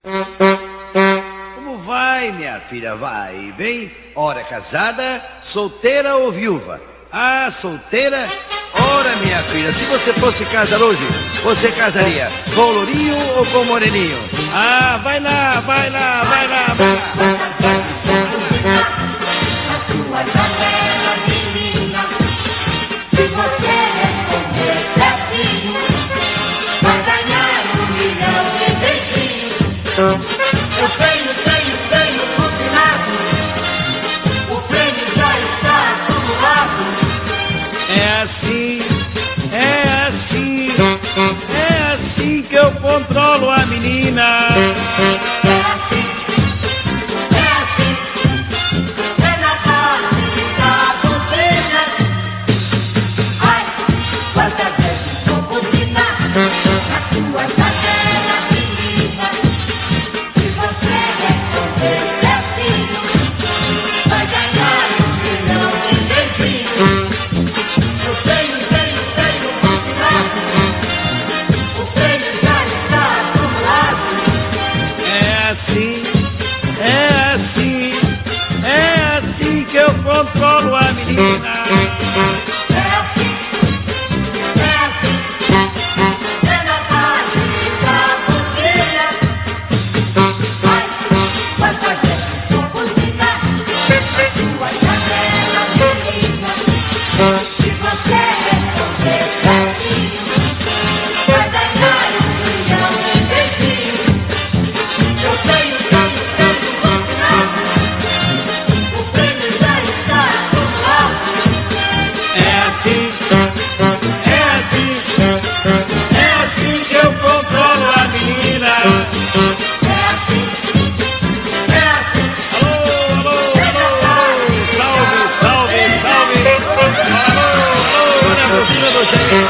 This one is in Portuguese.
Como vai, minha filha? Vai bem? Ora, casada, solteira ou viúva? Ah, solteira? Ora, minha filha, se você fosse casar hoje, você casaria com o lourinho ou com o moreninho? Ah, vai lá, vai lá, vai lá, vai lá. Se você responder certinho, vai ganhar 1 milhão de beijinhos. Eu tenho combinado, o prêmio já está acumulado. É assim que eu controlo a menina. É assim, é na base da doutrina. Ai, quantas vezes vou combinar na tua janela, menina. Se você responder certinho, vai ganhar 1 milhão de beijinhos. Eu tenho combinado, o prêmio já está acumulado. É assim que eu controlo a menina. É assim, é na base da doutrina. Ai, quantas vezes vou buzinar na tua janela, menina. Se você responder certinho, vai ganhar 1 milhão de beijinhos. Eu tenho combinado, o prêmio já está acumulado. É assim que eu controlo a menina. É assim, Alô, salve. Alô, olha a buzina do Jair.